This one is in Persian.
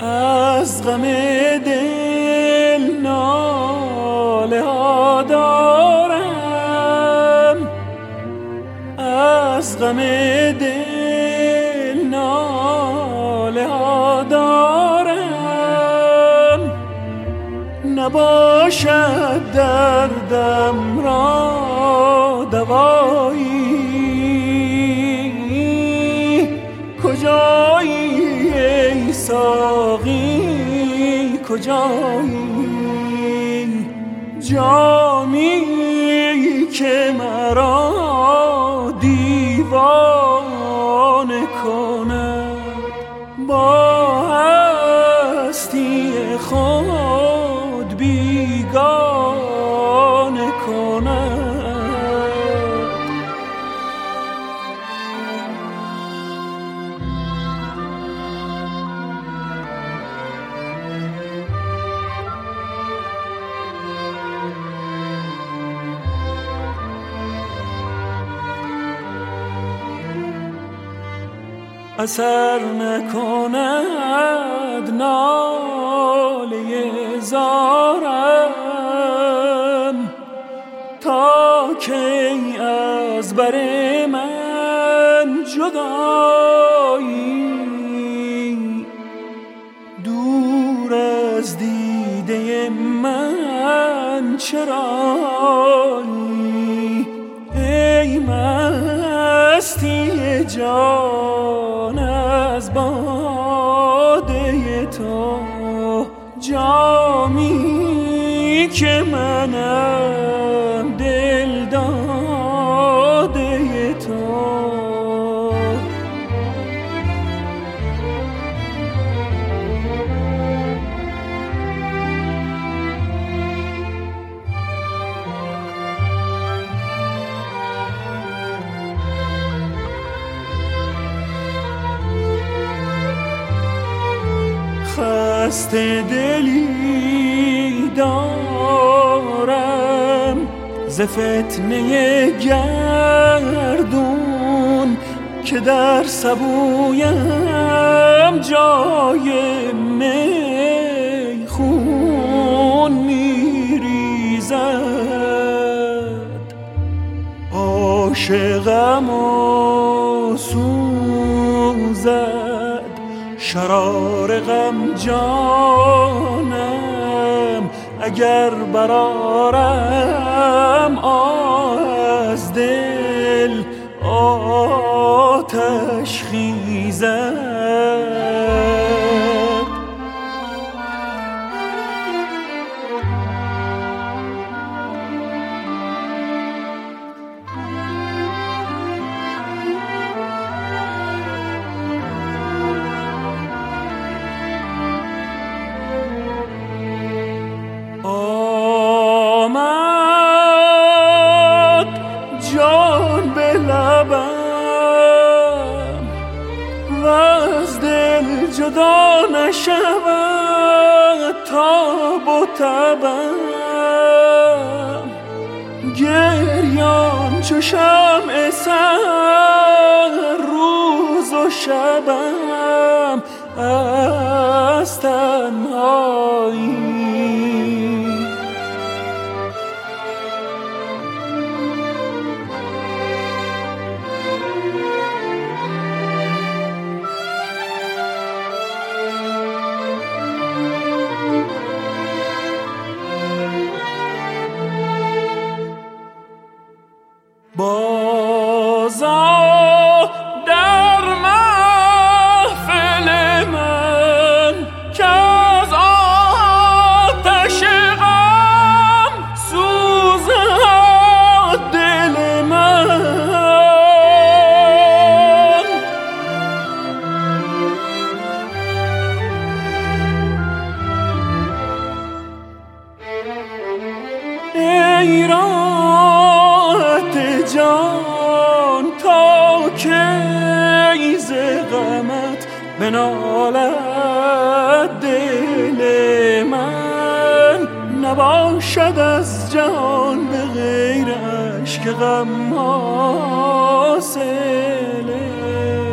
از غم دل ناله ها دارم، از غم دل ناله ها دارم. نباشد دردم را دوایی، کجایی ای ساقی کجایی؟ جامی که مرا دیوانه کند، با هستی خود بیگانه کند. اثر نکند ناله زارم، تا کی از بر من جدایی؟ دور از دیده من چرایی؟ ای مستی جان از باده تو، جامی که منم دل داده تو. خسته دلی دارم ز فتنه گردون، که در سبویم جای میخون میریزد. عاشقم و سوزد شرار غم جانم، اگر برارم از دل آتش خیزد. جدا نشود تاب و تبم، گریان چو شمع سحر روز و شبم از تنهایی. بازا در محفل من که از آتش غم سوزد دل من. ای راحت جان تا کی ز غمت بنالد دل من، نباشد از جان به غیر اشک غم حاصله.